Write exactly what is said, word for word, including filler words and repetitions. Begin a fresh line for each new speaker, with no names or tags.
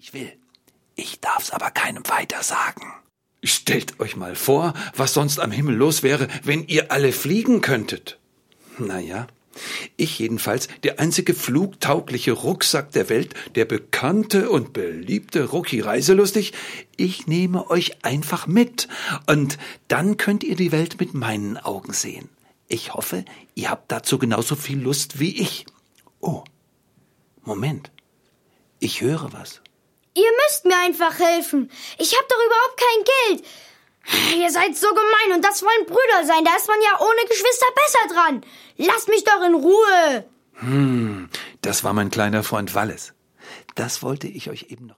ich will. Ich darf's aber keinem weiter sagen. Stellt euch mal vor, was sonst am Himmel los wäre, wenn ihr alle fliegen könntet. Naja, ich jedenfalls, der einzige flugtaugliche Rucksack der Welt, der bekannte und beliebte Rucki Reiselustig, ich nehme euch einfach mit und dann könnt ihr die Welt mit meinen Augen sehen. Ich hoffe, ihr habt dazu genauso viel Lust wie ich. Oh, Moment, ich höre was.
Ihr müsst mir einfach helfen. Ich hab doch überhaupt kein Geld. Ihr seid so gemein und das wollen Brüder sein. Da ist man ja ohne Geschwister besser dran. Lasst mich doch in Ruhe.
Hm, das war mein kleiner Freund Wallis. Das wollte ich euch eben noch...